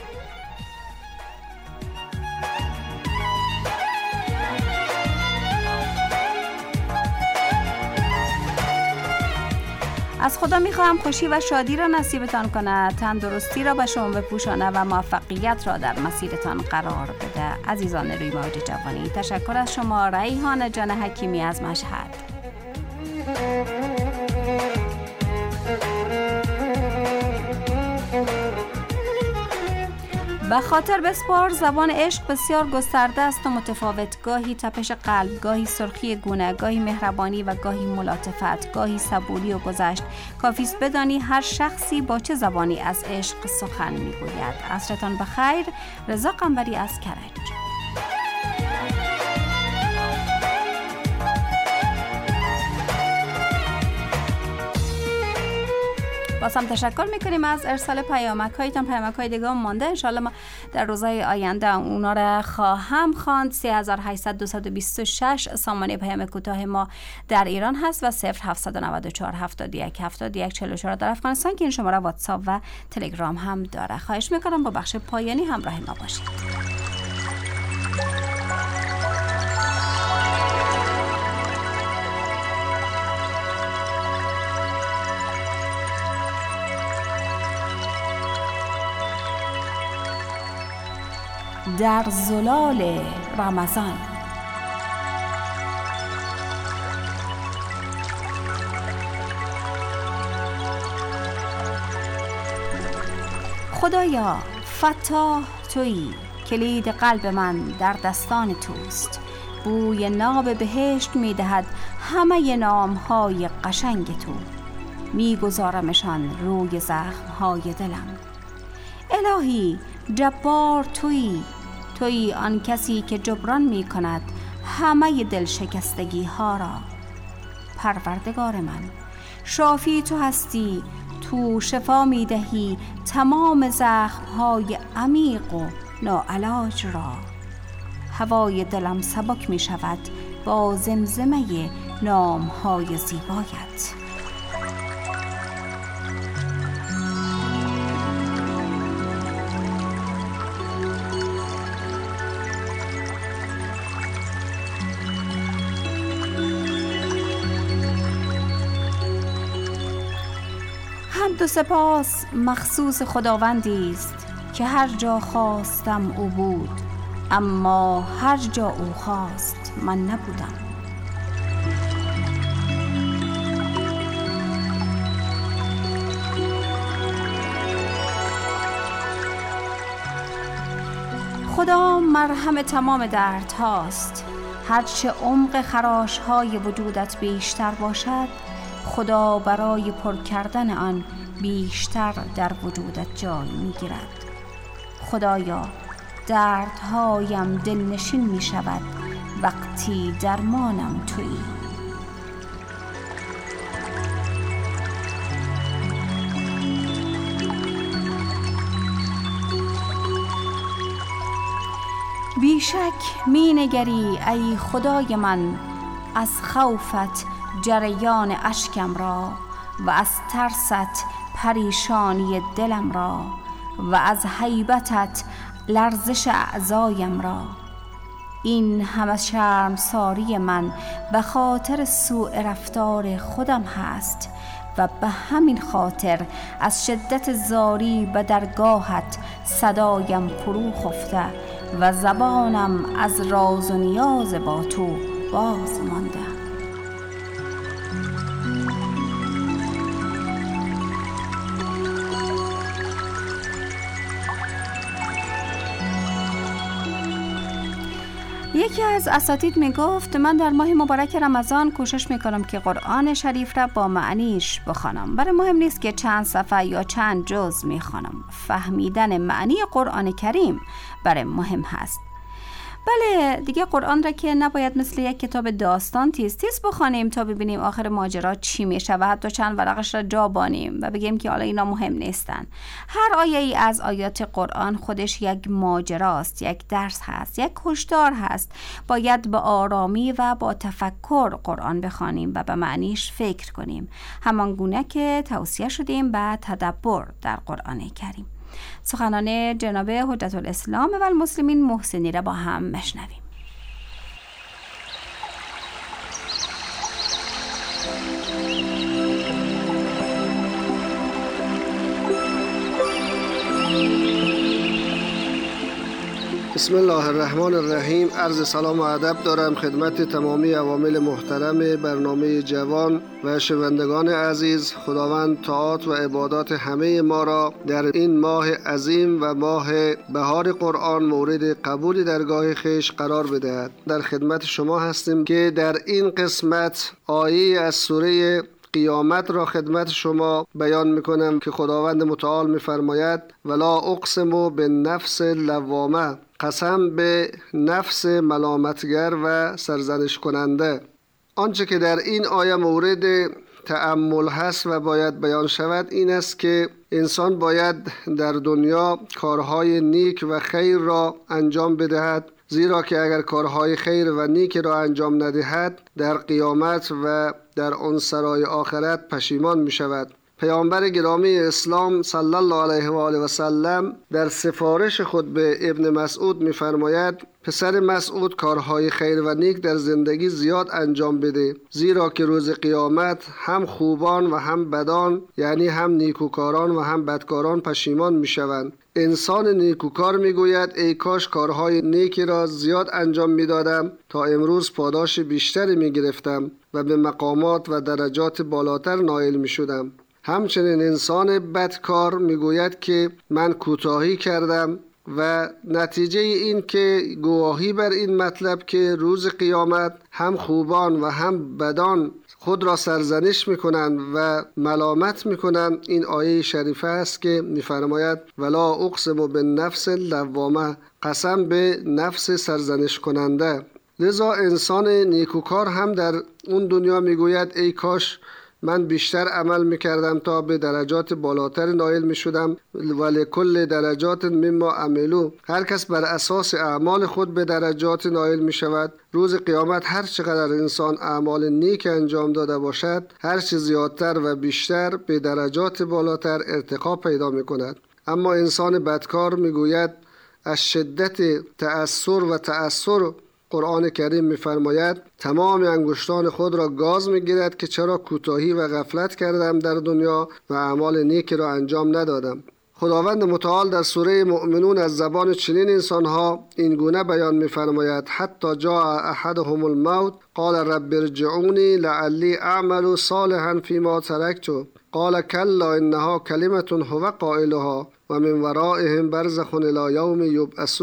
از خدا میخواهم خوشی و شادی را نصیبتان کنه، تندرستی را به شما بپوشانه و موفقیت را در مسیرتان قرار بده. عزیزان روی موج جوانی، تشکر از شما ریحان جان حکیمی از مشهد. به خاطر بسپار زبان عشق بسیار گسترده است و متفاوت، گاهی تپش قلب، گاهی سرخی گونه، گاهی مهربانی و گاهی ملاطفت، گاهی صبوری و گذشت. کافیست بدانی هر شخصی با چه زبانی از عشق سخن میگوید. عصرتان بخیر. رضا قنبری از کرج. بازم تشکر میکنیم از ارسال پیامک هایتان. پیامک های دیگه هم مانده، انشالله ما در روزهای آینده اونا را خواهم خواند. سه هزار و هشتصد دویست و بیست و شش سامانه پیام کوتاه ما در ایران هست و صفر هفتصد و نود و چهار هفتاد و یک هفتاد و یک چهل و چهار در افغانستان که این شماره واتساپ و تلگرام هم داره. خواهش میکنم با بخش پایانی همراه ما باشید. در زلال رمضان. خدایا فتاح تویی، کلید قلب من در دستان توست. بوی ناب بهشت میدهد همه نامهای قشنگ تو. میگذارمشان روی زخمهای دلم. الهی جبار تویی، تویی آن کسی که جبران می کند همه دل شکستگی ها را. پروردگار من، شافی تو هستی، تو شفا می دهی تمام زخم های عمیق و ناعلاج را. هوای دلم سبک می شود با زمزمه نام های زیبایت. حمد و سپاس مخصوص خداوندی است که هر جا خواستم او بود، اما هر جا او خواست من نبودم. خدا مرهم تمام درد هاست. هرچه عمق خراش های وجودت بیشتر باشد، خدا برای پر کردن آن بیشتر در وجودت جای میگیرد. خدایا دردهایم دلنشین می شود وقتی درمانم تویی. بیشک می نگری ای خدای من از خوفت جریان اشکم را و از ترست پریشانی دلم را و از هیبتت لرزش اعضایم را. این همه شرمساری من به خاطر سوء رفتار خودم هست و به همین خاطر از شدت زاری به درگاهت صدایم فرو خفته و زبانم از راز و نیاز با تو باز مانده. یکی از اساتید می گفت من در ماه مبارک رمضان کوشش می کنم که قرآن شریف را با معنیش بخوانم. برای مهم نیست که چند صفحه یا چند جز می خوانم. فهمیدن معنی قرآن کریم برای مهم هست. بله دیگه قرآن را که نباید مثل یک کتاب داستان تیز تیز بخوانیم تا ببینیم آخر ماجرا چی میشه و حتی چند ورقش را جا بانیم و بگیم که حالا اینا مهم نیستن. هر آیه ای از آیات قرآن خودش یک ماجراست، یک درس هست، یک هشدار هست. باید با آرامی و با تفکر قرآن بخوانیم و به معنیش فکر کنیم، همان گونه که توصیه شدیم به تدبر در قرآن کریم. سخنان جناب حجت الاسلام و المسلمین محسنی را با هم مشنویم. بسم الله الرحمن الرحیم. عرض سلام و ادب دارم خدمت تمامی عوامل محترم برنامه جوان و شنوندگان عزیز. خداوند طاعات و عبادات همه ما را در این ماه عظیم و ماه بهار قرآن مورد قبول درگاه خویش قرار بدهد. در خدمت شما هستیم که در این قسمت آیه از سوره قیامت را خدمت شما بیان میکنم که خداوند متعال میفرماید ولا اقسم بالنفس اللوامه، قسم به نفس ملامتگر و سرزنش کننده. آنچه که در این آیه مورد تأمل هست و باید بیان شود این است که انسان باید در دنیا کارهای نیک و خیر را انجام بدهد، زیرا که اگر کارهای خیر و نیک را انجام ندهد در قیامت و در آن سرای آخرت پشیمان می شود. پیامبر گرامی اسلام صلی الله علیه و آله و سلم در سفارش خود به ابن مسعود می فرماید پسر مسعود کارهای خیر و نیک در زندگی زیاد انجام بده، زیرا که روز قیامت هم خوبان و هم بدان، یعنی هم نیکوکاران و هم بدکاران پشیمان می شوند. انسان نیکوکار می گوید ای کاش کارهای نیکی را زیاد انجام می دادم تا امروز پاداش بیشتری می گرفتم و به مقامات و درجات بالاتر نائل می شدم. همچنین انسان بدکار می گوید که من کوتاهی کردم و نتیجه این که گواهی بر این مطلب که روز قیامت هم خوبان و هم بدان خود را سرزنش میکنند و ملامت میکنند. این آیه شریفه است که میفرماید ولا اقسم بالنفس اللوامه، قسم به نفس سرزنش کننده. لذا انسان نیکوکار هم در اون دنیا میگوید ای کاش من بیشتر عمل میکردم تا به درجات بالاتر نائل میشدم. ولی کل درجات مما عملو، هر کس بر اساس اعمال خود به درجات نائل میشود. روز قیامت هر چقدر انسان اعمال نیک انجام داده باشد هر چه زیادتر و بیشتر به درجات بالاتر ارتقا پیدا میکند. اما انسان بدکار میگوید از شدت تأثر و تأثر قرآن کریم می‌فرماید تمام انگشتان خود را گاز می‌گیرد که چرا کوتاهی و غفلت کردم در دنیا و اعمال نیکی را انجام ندادم. خداوند متعال در سوره مؤمنون از زبان چنین انسانها این گونه بیان می‌فرماید حتی جاء احدهم الموت قال رب ارجعوني لعلی اعمل صالحا فيما تركت قال كلا انها كلمة هو قائلها و من ورائهم برزخ الى یوم یبعثون.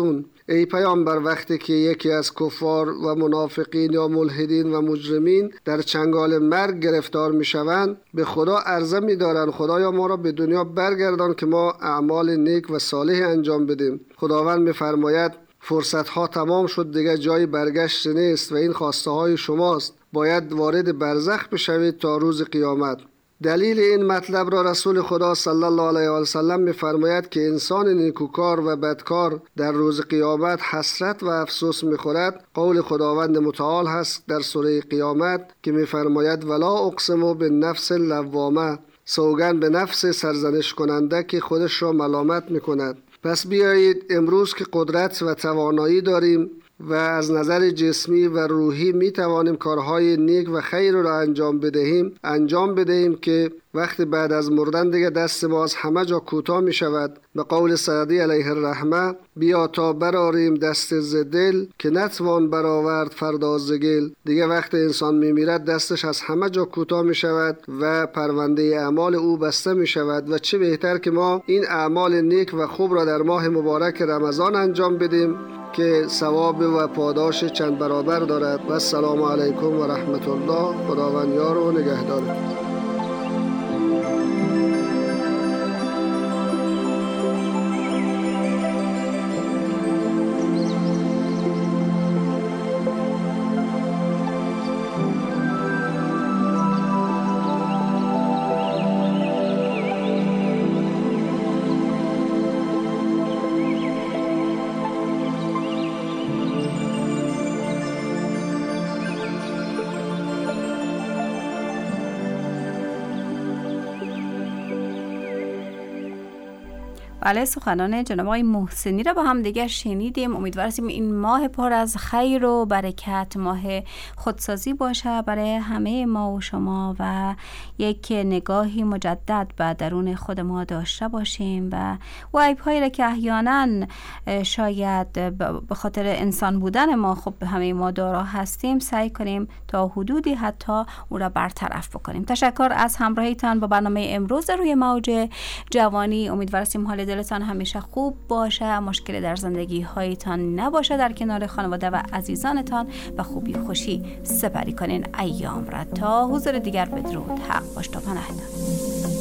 ای پیامبر وقتی که یکی از کفار و منافقین یا ملحدین و مجرمین در چنگال مرگ گرفتار می شوند به خدا عرضه می دارند خدایا ما را به دنیا برگردان که ما اعمال نیک و صالح انجام بدیم. خداوند می فرماید فرصت ها تمام شد، دیگر جای برگشت نیست و این خواسته های شماست. باید وارد برزخ بشوید تا روز قیامت. دلیل این مطلب را رسول خدا صلی الله علیه و سلم می‌فرماید که انسان نیکوکار و بدکار در روز قیامت حسرت و افسوس می‌خورد. قول خداوند متعال هست در سوره قیامت که می‌فرماید ولا اقسم بالنفس اللوامه، سوگند به نفس سرزنش کننده که خودش را ملامت می‌کند. پس بیایید امروز که قدرت و توانایی داریم و از نظر جسمی و روحی می توانیم کارهای نیک و خیر را انجام بدهیم انجام بدهیم که وقتی بعد از مردن دیگه دست ما از همه جا کوتاه می شود. به قول سعدی علیه الرحمه بیا تا براریم دست ز دل که نتوان برآورد فردا ز گل. دیگه وقتی انسان می میرد دستش از همه جا کوتاه می شود و پرونده اعمال او بسته می شود و چه بهتر که ما این اعمال نیک و خوب را در ماه مبارک رمضان انجام بدیم که ثواب و پاداش چند برابر دارد. و السلام علیکم و رحمت الله. خداوند یار و نگهدار. بله، سخنان جناب آقای محسنی را با هم دیگر شنیدیم. امیدوار هستیم این ماه پر از خیر و برکت ماه خودسازی باشه برای همه ما و شما و یک نگاهی مجدد به درون خود ما داشته باشیم و عیب‌هایی را که احیانا شاید به خاطر انسان بودن ما خب همه ما دارا هستیم سعی کنیم تا حدودی حتی او را برطرف بکنیم. تشکر از همراهیتان با برنامه امروز روی موج جوانی. امیدوار هستیم حال دلتان همیشه خوب باشه، مشکل در زندگی هایتان نباشه، در کنار خانواده و عزیزانتان و خوبی و خوشی سپری کنین ایام را. تا حضور دیگر بدرود. حق باش تا پناهتان.